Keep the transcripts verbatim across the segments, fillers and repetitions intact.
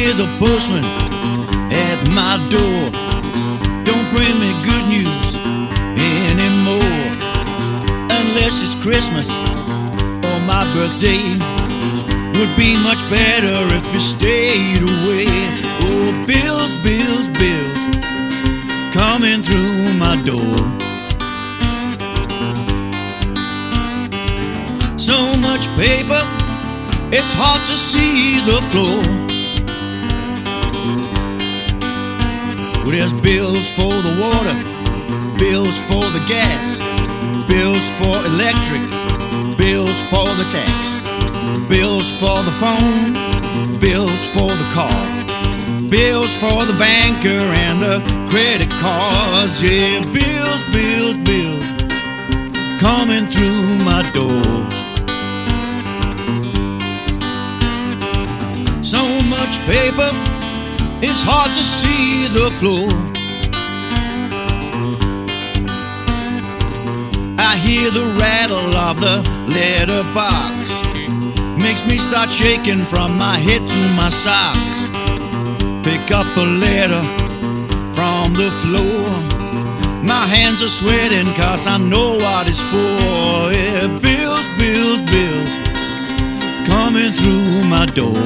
hear the postman at my door. Don't bring me good news anymore, unless it's Christmas or my birthday. Would be much better if you stayed away. Oh, bills, bills, bills coming through my door. So much paper, it's hard to see the floor. Well, there's bills for the water, bills for the gas, bills for electric, bills for the tax, bills for the phone, bills for the car, bills for the banker and the credit cards. Yeah, bills, bills, bills coming through my door. So much paper, it's hard to see the floor. I hear the rattle of the letterbox, makes me start shaking from my head to my socks. Pick up a letter from the floor, my hands are sweating cause I know what it's for. Yeah, bills, bills, bills coming through my door.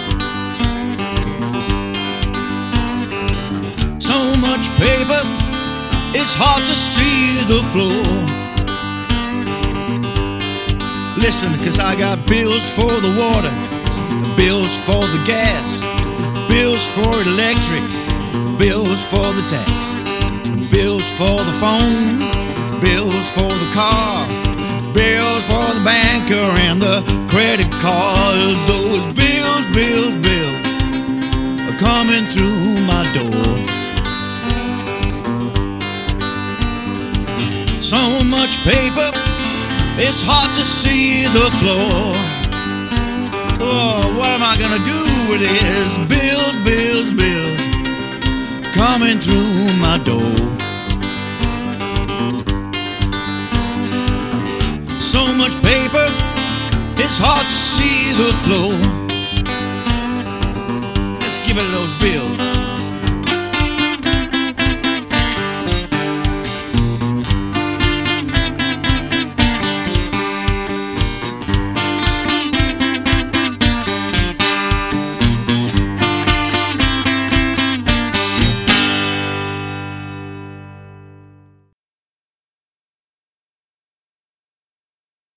So much paper, it's hard to see the floor. Listen, cause I got bills for the water, bills for the gas, bills for electric, bills for the tax, bills for the phone, bills for the car, bills for the banker and the credit card. Those bills, bills, bills are coming through my door. So much paper, it's hard to see the floor. Oh, what am I gonna do with this? Bills, bills, bills coming through my door. So much paper, it's hard to see the floor. Let's give it those bills.